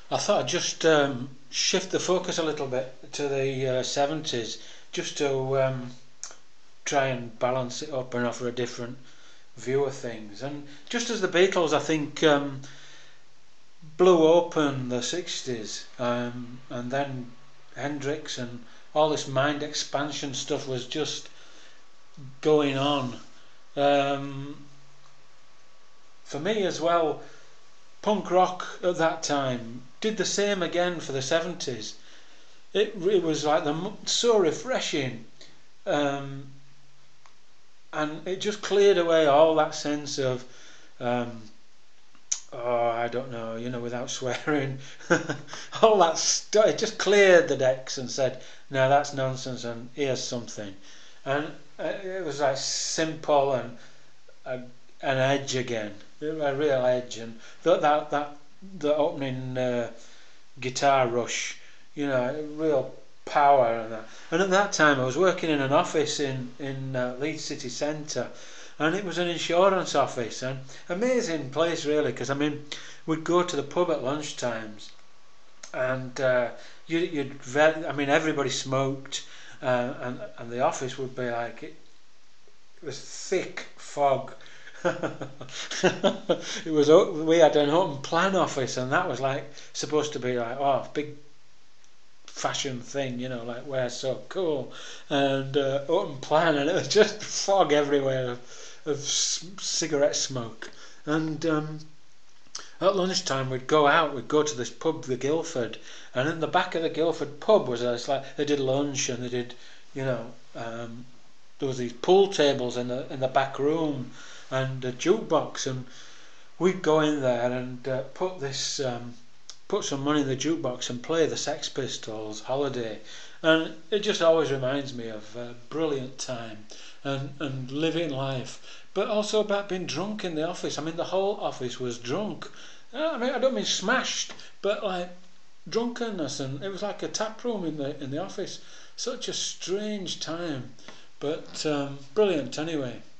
I thought I'd just shift the focus a little bit to the 70s, just to try and balance it up and offer a different view of things. And just as the Beatles, I think, blew open the 60s, and then Hendrix and all this mind expansion stuff was just going on. Um, for me as well, punk rock at that time did the same again for the 70s. It was like so refreshing, um, and it just cleared away all that sense of um, oh, I don't know, without swearing, all that stuff. It just cleared the decks and said, no, that's nonsense, and here's something. And it was like simple and an edge again, a real edge, and the opening guitar rush, real power and that. And at that time, I was working in an office in Leeds city centre, and it was an insurance office, and amazing place really, because we'd go to the pub at lunch times, and everybody smoked, and the office would be like it was thick fog. We had an open plan office, and that was like supposed to be like big fashion thing, like we're so cool, and open plan, and it was just fog everywhere of cigarette smoke. And at lunchtime we'd go to this pub, the Guildford, and in the back of the Guildford pub was like they did lunch, and they did, there was these pool tables in the back room, and a jukebox, and we'd go in there and put some money in the jukebox and play the Sex Pistols' Holiday, and it just always reminds me of a brilliant time and living life, but also about being drunk in the office. The whole office was drunk. I don't mean smashed, but like drunkenness, and it was like a tap room in the office. Such a strange time, but brilliant anyway.